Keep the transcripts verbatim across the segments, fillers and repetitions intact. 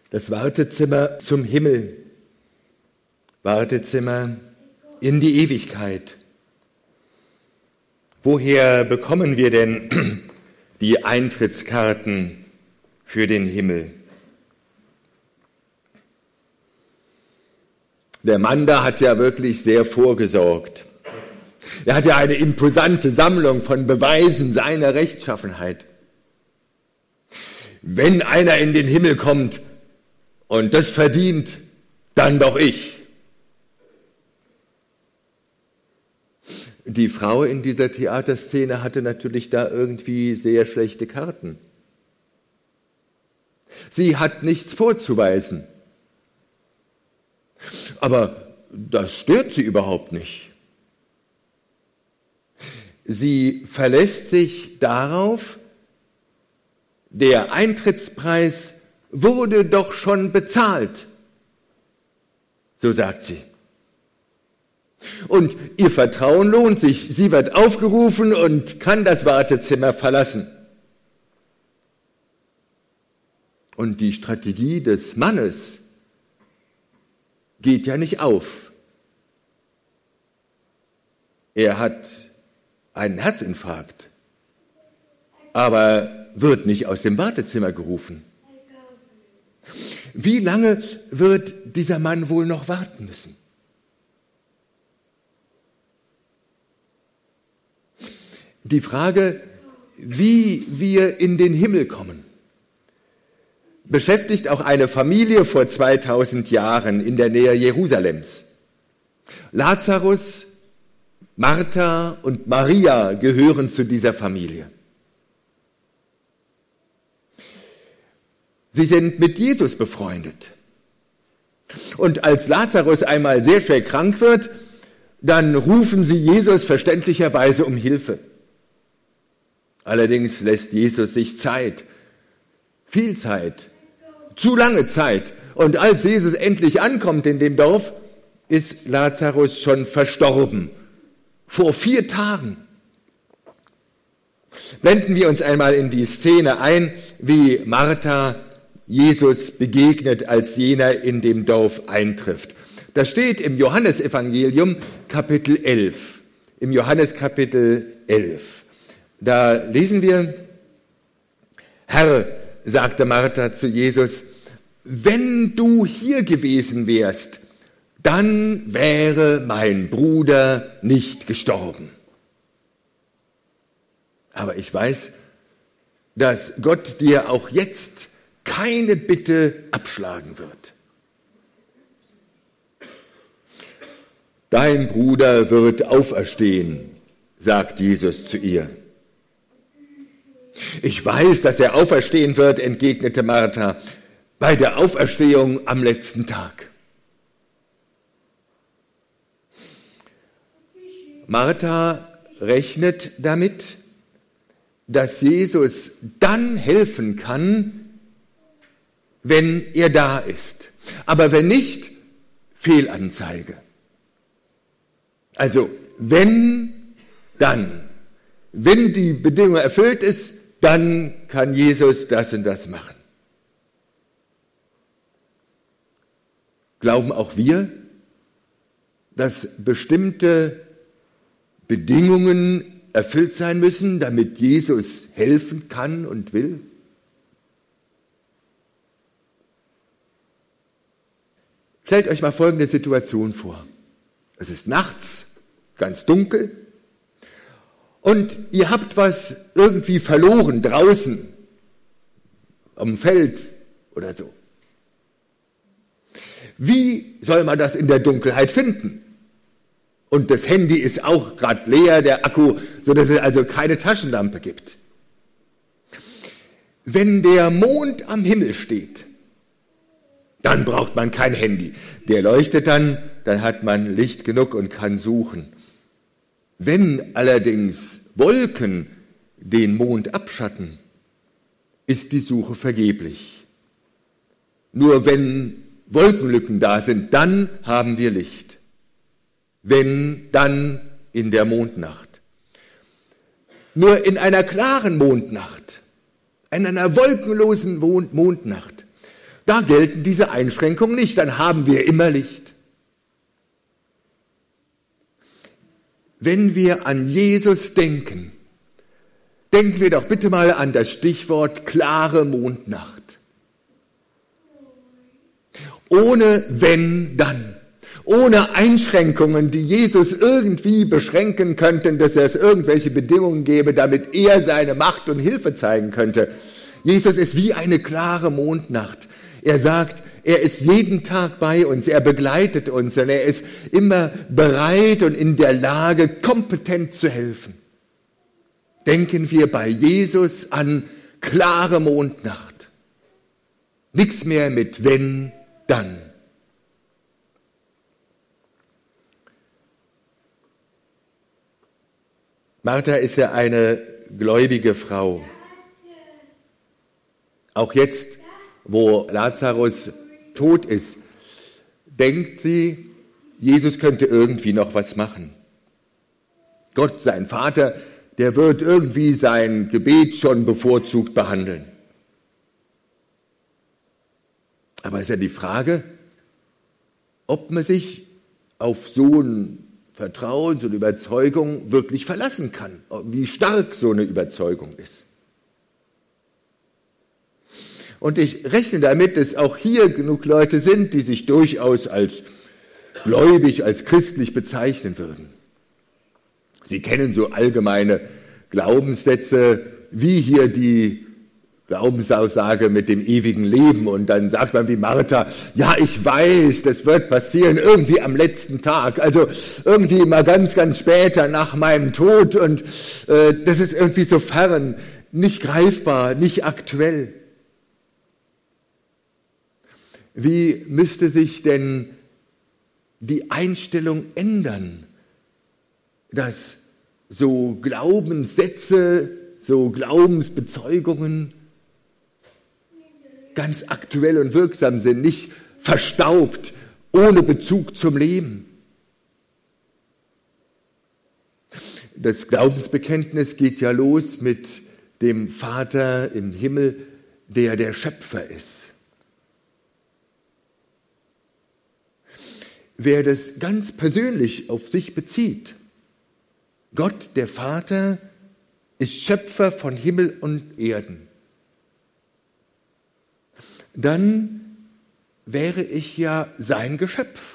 Das Wartezimmer zum Himmel, Wartezimmer in die Ewigkeit. Woher bekommen wir denn die Eintrittskarten für den Himmel? Der Mann da hat ja wirklich sehr vorgesorgt. Er hat ja eine imposante Sammlung von Beweisen seiner Rechtschaffenheit. Wenn einer in den Himmel kommt und das verdient, dann doch ich. Die Frau in dieser Theaterszene hatte natürlich da irgendwie sehr schlechte Karten. Sie hat nichts vorzuweisen. Aber das stört sie überhaupt nicht. Sie verlässt sich darauf, der Eintrittspreis wurde doch schon bezahlt. So sagt sie. Und ihr Vertrauen lohnt sich. Sie wird aufgerufen und kann das Wartezimmer verlassen. Und die Strategie des Mannes geht ja nicht auf. Er hat einen Herzinfarkt, aber wird nicht aus dem Wartezimmer gerufen. Wie lange wird dieser Mann wohl noch warten müssen? Die Frage, wie wir in den Himmel kommen, beschäftigt auch eine Familie vor zweitausend Jahren in der Nähe Jerusalems. Lazarus, Martha und Maria gehören zu dieser Familie. Sie sind mit Jesus befreundet. Und als Lazarus einmal sehr schwer krank wird, dann rufen sie Jesus verständlicherweise um Hilfe. Allerdings lässt Jesus sich Zeit, viel Zeit, zu lange Zeit. Und als Jesus endlich ankommt in dem Dorf, ist Lazarus schon verstorben. Vor vier Tagen. Blenden wir uns einmal in die Szene ein, wie Martha Jesus begegnet, als jener in dem Dorf eintrifft. Das steht im Johannesevangelium Kapitel elf. Im Johannes Kapitel elf. Da lesen wir, Herr, sagte Martha zu Jesus, wenn du hier gewesen wärst, dann wäre mein Bruder nicht gestorben. Aber ich weiß, dass Gott dir auch jetzt keine Bitte abschlagen wird. Dein Bruder wird auferstehen, sagt Jesus zu ihr. Ich weiß, dass er auferstehen wird, entgegnete Martha, bei der Auferstehung am letzten Tag. Martha rechnet damit, dass Jesus dann helfen kann, wenn er da ist. Aber wenn nicht, Fehlanzeige. Also wenn, dann. Wenn die Bedingung erfüllt ist, dann kann Jesus das und das machen. Glauben auch wir, dass bestimmte Bedingungen erfüllt sein müssen, damit Jesus helfen kann und will? Stellt euch mal folgende Situation vor. Es ist nachts, ganz dunkel, und ihr habt was irgendwie verloren draußen, am Feld oder so. Wie soll man das in der Dunkelheit finden? Und das Handy ist auch gerade leer, der Akku, sodass es also keine Taschenlampe gibt. Wenn der Mond am Himmel steht, dann braucht man kein Handy. Der leuchtet dann, dann hat man Licht genug und kann suchen. Wenn allerdings Wolken den Mond abschatten, ist die Suche vergeblich. Nur wenn Wolkenlücken da sind, dann haben wir Licht. Wenn, dann in der Mondnacht. Nur in einer klaren Mondnacht, in einer wolkenlosen Mondnacht, Da gelten diese Einschränkungen nicht, dann haben wir immer Licht. Wenn wir an Jesus denken, denken wir doch bitte mal an das Stichwort klare Mondnacht. Ohne wenn, dann. Ohne Einschränkungen, die Jesus irgendwie beschränken könnten, dass es irgendwelche Bedingungen gäbe, damit er seine Macht und Hilfe zeigen könnte. Jesus ist wie eine klare Mondnacht. Er sagt, er ist jeden Tag bei uns, er begleitet uns und er ist immer bereit und in der Lage, kompetent zu helfen. Denken wir bei Jesus an klare Mondnacht. Nichts mehr mit wenn, dann. Martha ist ja eine gläubige Frau. Auch jetzt, wo Lazarus tot ist, denkt sie, Jesus könnte irgendwie noch was machen. Gott, sein Vater, der wird irgendwie sein Gebet schon bevorzugt behandeln. Aber ist ja die Frage, ob man sich auf so ein Vertrauen, so eine Überzeugung wirklich verlassen kann, wie stark so eine Überzeugung ist. Und ich rechne damit, dass auch hier genug Leute sind, die sich durchaus als gläubig, als christlich bezeichnen würden. Sie kennen so allgemeine Glaubenssätze, wie hier die Glaubensaussage mit dem ewigen Leben. Und dann sagt man wie Martha, ja, ich weiß, das wird passieren irgendwie am letzten Tag, also irgendwie mal ganz, ganz später nach meinem Tod. Und äh, das ist irgendwie so fern, nicht greifbar, nicht aktuell. Wie müsste sich denn die Einstellung ändern, dass so Glaubenssätze, so Glaubensbezeugungen ganz aktuell und wirksam sind, nicht verstaubt, ohne Bezug zum Leben? Das Glaubensbekenntnis geht ja los mit dem Vater im Himmel, der der Schöpfer ist. Wer das ganz persönlich auf sich bezieht, Gott, der Vater, ist Schöpfer von Himmel und Erden, dann wäre ich ja sein Geschöpf.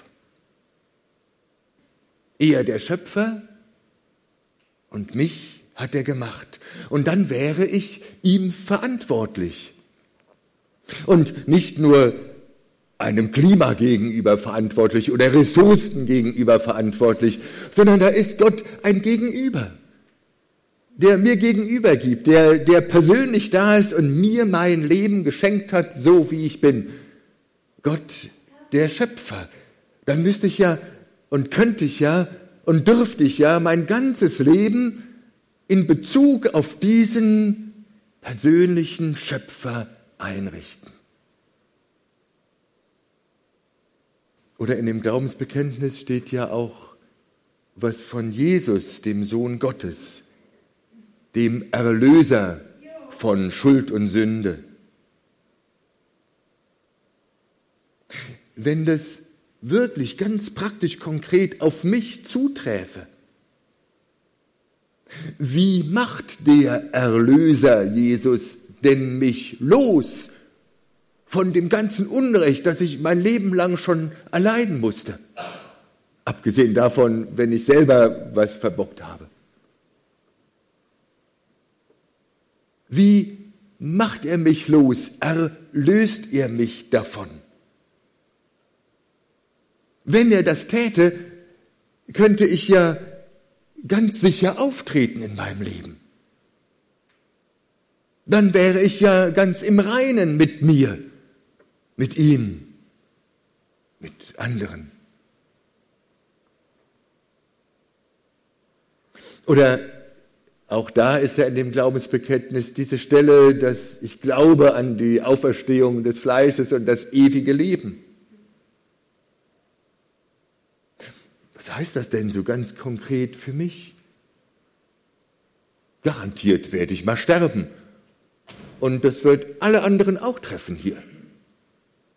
Er der Schöpfer und mich hat er gemacht. Und dann wäre ich ihm verantwortlich. Und nicht nur einem Klima gegenüber verantwortlich oder Ressourcen gegenüber verantwortlich, sondern da ist Gott ein Gegenüber, der mir gegenüber gibt, der, der persönlich da ist und mir mein Leben geschenkt hat, so wie ich bin. Gott, der Schöpfer. Dann müsste ich ja und könnte ich ja und dürfte ich ja mein ganzes Leben in Bezug auf diesen persönlichen Schöpfer einrichten. Oder in dem Glaubensbekenntnis steht ja auch was von Jesus, dem Sohn Gottes, dem Erlöser von Schuld und Sünde. Wenn das wirklich ganz praktisch konkret auf mich zuträfe, wie macht der Erlöser Jesus denn mich los von dem ganzen Unrecht, das ich mein Leben lang schon erleiden musste? Abgesehen davon, wenn ich selber was verbockt habe. Wie macht er mich los? Erlöst er mich davon? Wenn er das täte, könnte ich ja ganz sicher auftreten in meinem Leben. Dann wäre ich ja ganz im Reinen mit mir, mit ihm, mit anderen. Oder auch da ist ja in dem Glaubensbekenntnis diese Stelle, dass ich glaube an die Auferstehung des Fleisches und das ewige Leben. Was heißt das denn so ganz konkret für mich? Garantiert werde ich mal sterben. Und das wird alle anderen auch treffen hier.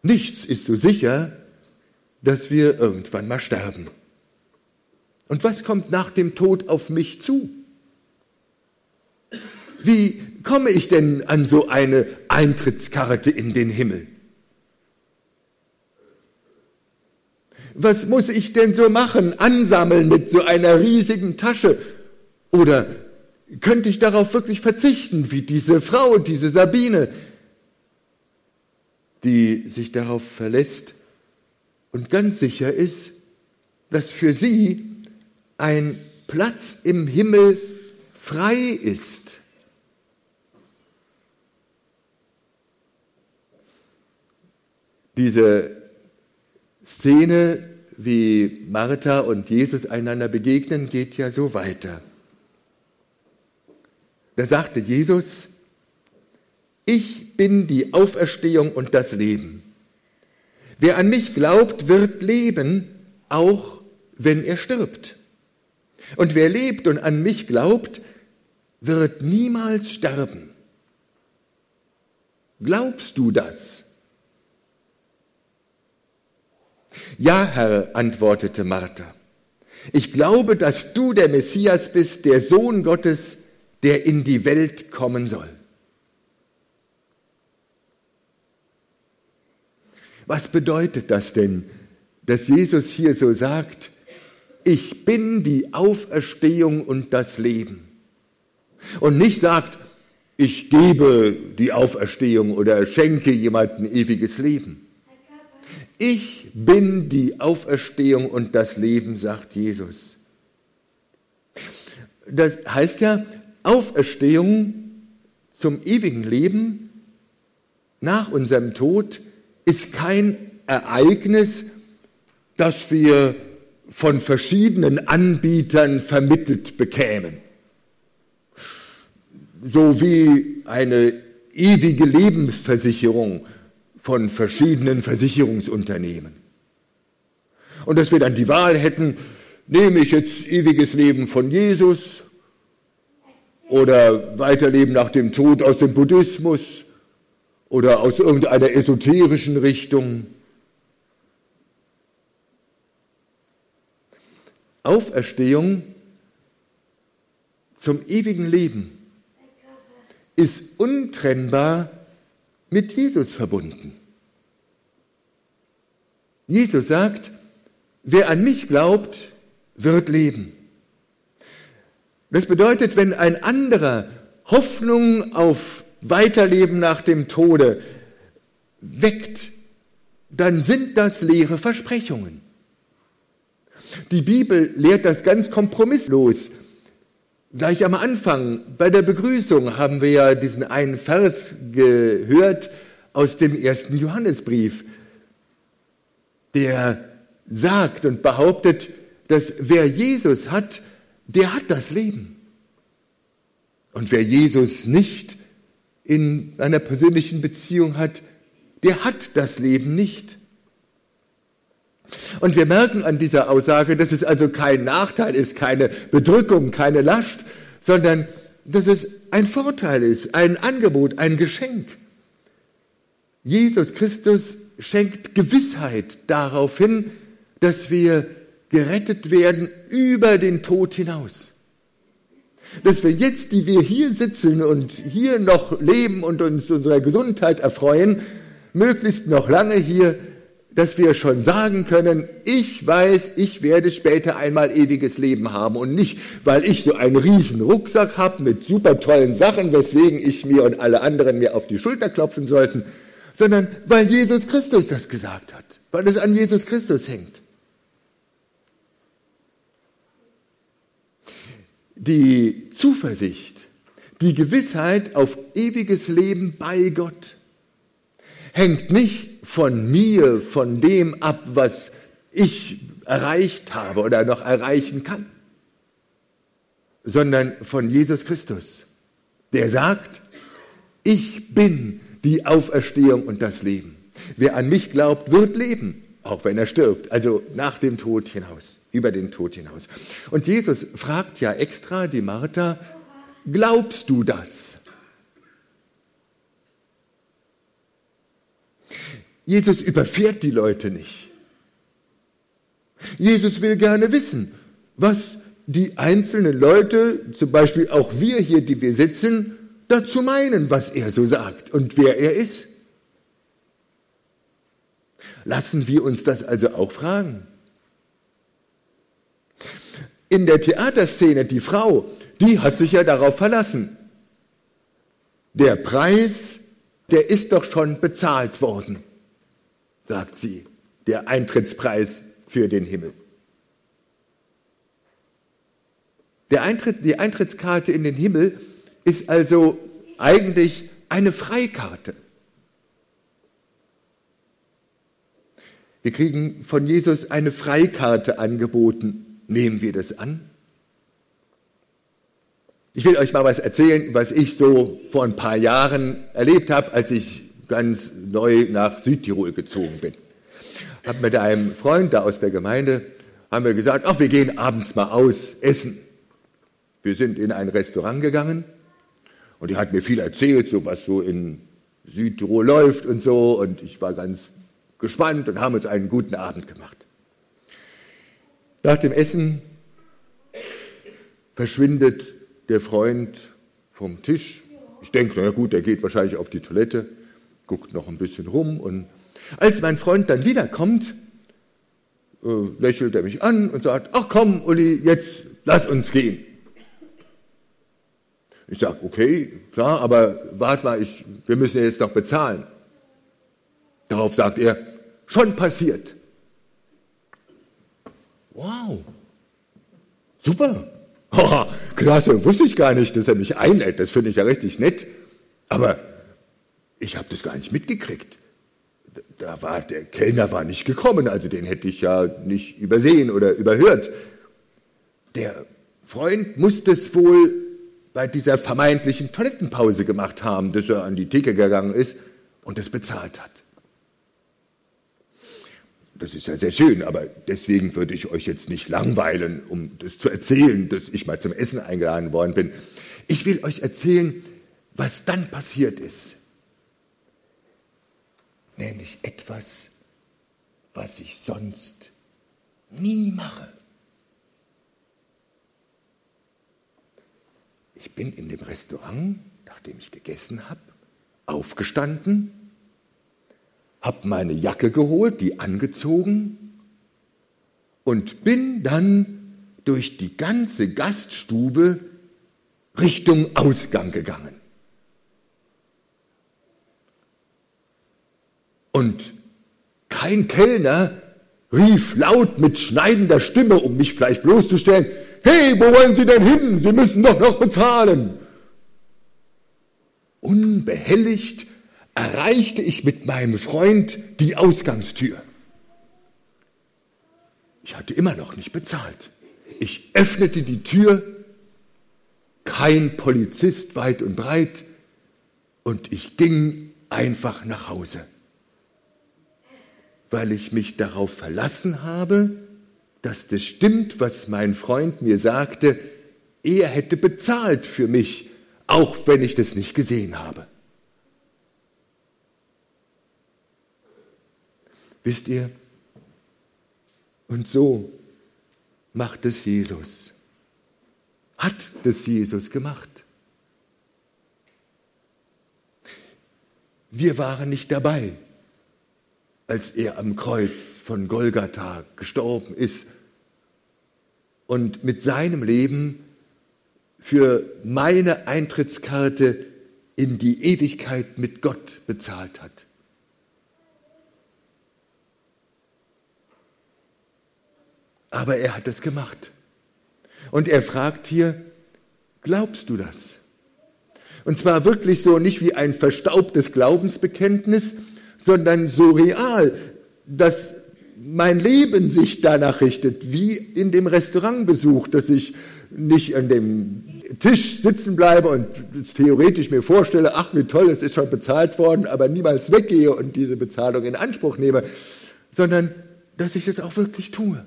Nichts ist so sicher, dass wir irgendwann mal sterben. Und was kommt nach dem Tod auf mich zu? Wie komme ich denn an so eine Eintrittskarte in den Himmel? Was muss ich denn so machen, ansammeln mit so einer riesigen Tasche? Oder könnte ich darauf wirklich verzichten, wie diese Frau, diese Sabine, die sich darauf verlässt und ganz sicher ist, dass für sie ein Platz im Himmel frei ist? Diese Szene, wie Martha und Jesus einander begegnen, geht ja so weiter. Da sagte Jesus: Ich bin die Auferstehung und das Leben. Wer an mich glaubt, wird leben, auch wenn er stirbt. Und wer lebt und an mich glaubt, wird niemals sterben. Glaubst du das? Ja, Herr, antwortete Martha. Ich glaube, dass du der Messias bist, der Sohn Gottes, der in die Welt kommen soll. Was bedeutet das denn, dass Jesus hier so sagt: Ich bin die Auferstehung und das Leben? Und nicht sagt, ich gebe die Auferstehung oder schenke jemandem ewiges Leben. Ich bin die Auferstehung und das Leben, sagt Jesus. Das heißt ja, Auferstehung zum ewigen Leben nach unserem Tod ist kein Ereignis, das wir von verschiedenen Anbietern vermittelt bekämen. So wie eine ewige Lebensversicherung von verschiedenen Versicherungsunternehmen. Und dass wir dann die Wahl hätten, nehme ich jetzt ewiges Leben von Jesus oder Weiterleben nach dem Tod aus dem Buddhismus oder aus irgendeiner esoterischen Richtung. Auferstehung zum ewigen Leben ist untrennbar mit Jesus verbunden. Jesus sagt, wer an mich glaubt, wird leben. Das bedeutet, wenn ein anderer Hoffnung auf Weiterleben nach dem Tode weckt, dann sind das leere Versprechungen. Die Bibel lehrt das ganz kompromisslos. Gleich am Anfang, bei der Begrüßung, haben wir ja diesen einen Vers gehört aus dem ersten Johannesbrief, der sagt und behauptet, dass wer Jesus hat, der hat das Leben. Und wer Jesus nicht in einer persönlichen Beziehung hat, der hat das Leben nicht. Und wir merken an dieser Aussage, dass es also kein Nachteil ist, keine Bedrückung, keine Last, sondern dass es ein Vorteil ist, ein Angebot, ein Geschenk. Jesus Christus schenkt Gewissheit darauf hin, dass wir gerettet werden über den Tod hinaus. Dass wir jetzt, die wir hier sitzen und hier noch leben und uns unserer Gesundheit erfreuen, möglichst noch lange hier, dass wir schon sagen können, ich weiß, ich werde später einmal ewiges Leben haben und nicht, weil ich so einen riesen Rucksack habe mit super tollen Sachen, weswegen ich mir und alle anderen mir auf die Schulter klopfen sollten, sondern weil Jesus Christus das gesagt hat, weil es an Jesus Christus hängt. Die Zuversicht, die Gewissheit auf ewiges Leben bei Gott hängt nicht von mir, von dem ab, was ich erreicht habe oder noch erreichen kann, sondern von Jesus Christus, der sagt, ich bin die Auferstehung und das Leben. Wer an mich glaubt, wird leben, auch wenn er stirbt, also nach dem Tod hinaus, über den Tod hinaus. Und Jesus fragt ja extra die Martha, glaubst du das? Jesus überfährt die Leute nicht. Jesus will gerne wissen, was die einzelnen Leute, zum Beispiel auch wir hier, die wir sitzen, dazu meinen, was er so sagt und wer er ist. Lassen wir uns das also auch fragen. In der Theaterszene, die Frau, die hat sich ja darauf verlassen. Der Preis, der ist doch schon bezahlt worden, sagt sie, der Eintrittspreis für den Himmel. Der Eintritt, die Eintrittskarte in den Himmel ist also eigentlich eine Freikarte. Wir kriegen von Jesus eine Freikarte angeboten. Nehmen wir das an? Ich will euch mal was erzählen, was ich so vor ein paar Jahren erlebt habe, als ich ganz neu nach Südtirol gezogen bin. Ich habe mit einem Freund da aus der Gemeinde, haben wir gesagt, ach, wir gehen abends mal aus, essen. Wir sind in ein Restaurant gegangen und die hat mir viel erzählt, so was so in Südtirol läuft und so, und ich war ganz gespannt und haben uns einen guten Abend gemacht. Nach dem Essen verschwindet der Freund vom Tisch. Ich denke, na gut, der geht wahrscheinlich auf die Toilette, guckt noch ein bisschen rum, und als mein Freund dann wiederkommt, äh, lächelt er mich an und sagt, ach komm, Uli, jetzt lass uns gehen. Ich sage, okay, klar, aber warte mal, ich, wir müssen ja jetzt noch bezahlen. Darauf sagt er, schon passiert. Wow, super. Oh, klasse, wusste ich gar nicht, dass er mich einlädt. Das finde ich ja richtig nett. Aber ich habe das gar nicht mitgekriegt. Da war, der Kellner war nicht gekommen, also den hätte ich ja nicht übersehen oder überhört. Der Freund muss das wohl bei dieser vermeintlichen Toilettenpause gemacht haben, dass er an die Theke gegangen ist und es bezahlt hat. Das ist ja sehr schön, aber deswegen würde ich euch jetzt nicht langweilen, um das zu erzählen, dass ich mal zum Essen eingeladen worden bin. Ich will euch erzählen, was dann passiert ist. Nämlich etwas, was ich sonst nie mache. Ich bin in dem Restaurant, nachdem ich gegessen habe, aufgestanden, habe meine Jacke geholt, die angezogen und bin dann durch die ganze Gaststube Richtung Ausgang gegangen. Und kein Kellner rief laut mit schneidender Stimme, um mich vielleicht bloßzustellen, hey, wo wollen Sie denn hin? Sie müssen doch noch bezahlen. Unbehelligt erreichte ich mit meinem Freund die Ausgangstür. Ich hatte immer noch nicht bezahlt. Ich öffnete die Tür, kein Polizist weit und breit, und ich ging einfach nach Hause, weil ich mich darauf verlassen habe, dass das stimmt, was mein Freund mir sagte, er hätte bezahlt für mich, auch wenn ich das nicht gesehen habe. Wisst ihr, und so macht es Jesus, hat das Jesus gemacht. Wir waren nicht dabei, als er am Kreuz von Golgatha gestorben ist und mit seinem Leben für meine Eintrittskarte in die Ewigkeit mit Gott bezahlt hat. Aber er hat es gemacht. Und er fragt hier, glaubst du das? Und zwar wirklich so, nicht wie ein verstaubtes Glaubensbekenntnis, sondern so real, dass mein Leben sich danach richtet, wie in dem Restaurantbesuch, dass ich nicht an dem Tisch sitzen bleibe und theoretisch mir vorstelle, ach wie toll, es ist schon bezahlt worden, aber niemals weggehe und diese Bezahlung in Anspruch nehme, sondern dass ich es auch wirklich tue.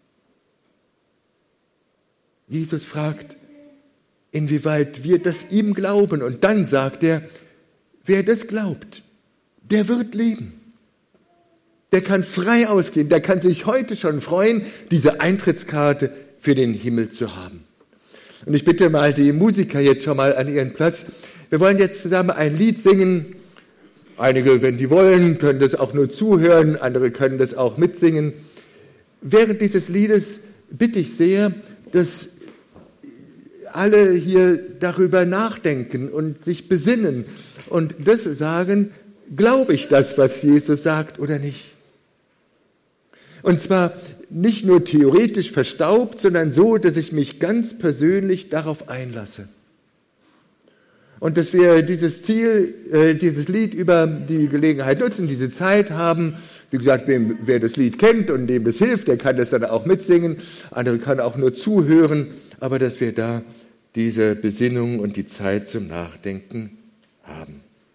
Jesus fragt, inwieweit wir das ihm glauben, und dann sagt er, wer das glaubt, der wird leben. Der kann frei ausgehen, der kann sich heute schon freuen, diese Eintrittskarte für den Himmel zu haben. Und ich bitte mal die Musiker jetzt schon mal an ihren Platz. Wir wollen jetzt zusammen ein Lied singen. Einige, wenn die wollen, können das auch nur zuhören, andere können das auch mitsingen. Während dieses Liedes bitte ich sehr, dass alle hier darüber nachdenken und sich besinnen und das sagen, glaube ich das, was Jesus sagt oder nicht? Und zwar nicht nur theoretisch verstaubt, sondern so, dass ich mich ganz persönlich darauf einlasse. Und dass wir dieses Ziel, äh, dieses Lied über die Gelegenheit nutzen, diese Zeit haben. Wie gesagt, wem, wer das Lied kennt und dem das hilft, der kann das dann auch mitsingen. Andere kann auch nur zuhören. Aber dass wir da diese Besinnung und die Zeit zum Nachdenken haben.